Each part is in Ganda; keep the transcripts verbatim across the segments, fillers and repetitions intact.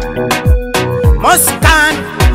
Muscan.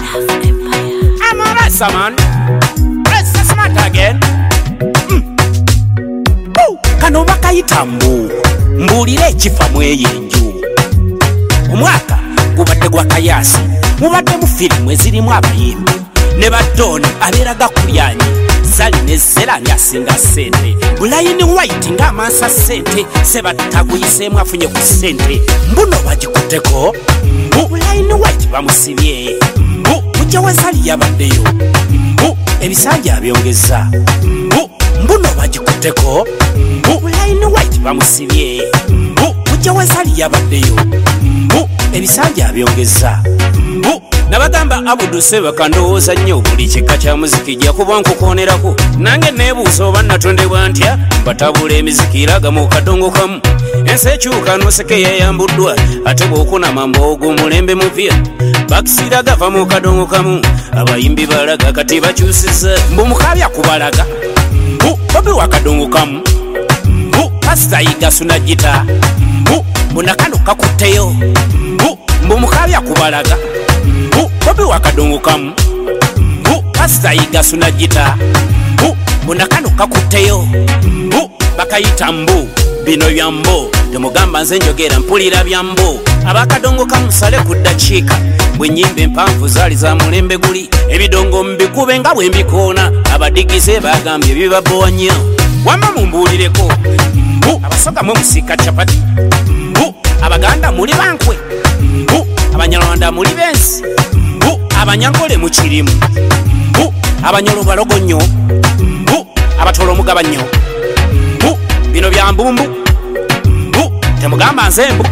I'm a rasta man. Rasta smart again. Mm. Oh, kano bakayita mbu. Mbulire ekifa mweyenju. Omwaka gubadde gwa kayasi. Mubadde mu firimu ezirimu abayimbi. Ne badoni abeeraga kulyanyi. Zali ne zera nyasinga sente. Bulayini white nga amansa sente. Seba taguyisemu afunye ku sente. Mbuno bagikutteko. Mbu bulayini white bamusibye. Mbu mujja wazali yabaddeyo. Mbu ebisanja abyongeza. Mbu mbuno bagikutteko. Mbu bulayini white bamusibye. Mbu mujja wazali yabaddeyo. Mbu ebisanja abyongeza. Mbu nabagamba Abudu Seba kandowooza nnyo buli kika kya muziki gya kuba nkukonerako nange neebuuza oba natondebwa ntya batabula emiziki iraga mu kadongo kamu ensi ekyuka n'oseke yeyambuddwa ate bw'okunama mboogo mulembe mupya bakisira gava mu kadongo kamu abayimbi balaga kati bakyusiza mbu mukabya kubalaga mbu bobi wa kadongo kamu mbu pasita yiga suna gita mbu bunakano kakutteyo mbu mbu mukabya kubalaga mbu bobi wa kadongo kamu mbu pasita yiga suna gita mbu bunakano kakutteyo mbu bakayita mbu bino byambo temugamba nze njogera mpulira byambo abakadongo kamusale ku ddakiika bwe nnyimba empanvu zaali za mulembe guli ebidongo mbikube nga bwe mbikoona abadigize bagambye bibabowa nnyo wamma mumbuulireko mbu abasoga mwe musiika capati mbu abaganda muli bankwe mbu abanyarwanda muli bensi mbu abanyankole mu kirimu mbu abanyolo balogo nnyo mbu abatolo omugaba nnyo mbu bino bya mbumbu mbu temugamba nze mbu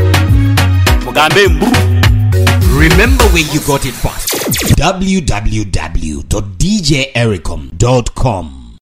mugambe mbu. Remember where you got it first. w w w dot d j ericom dot com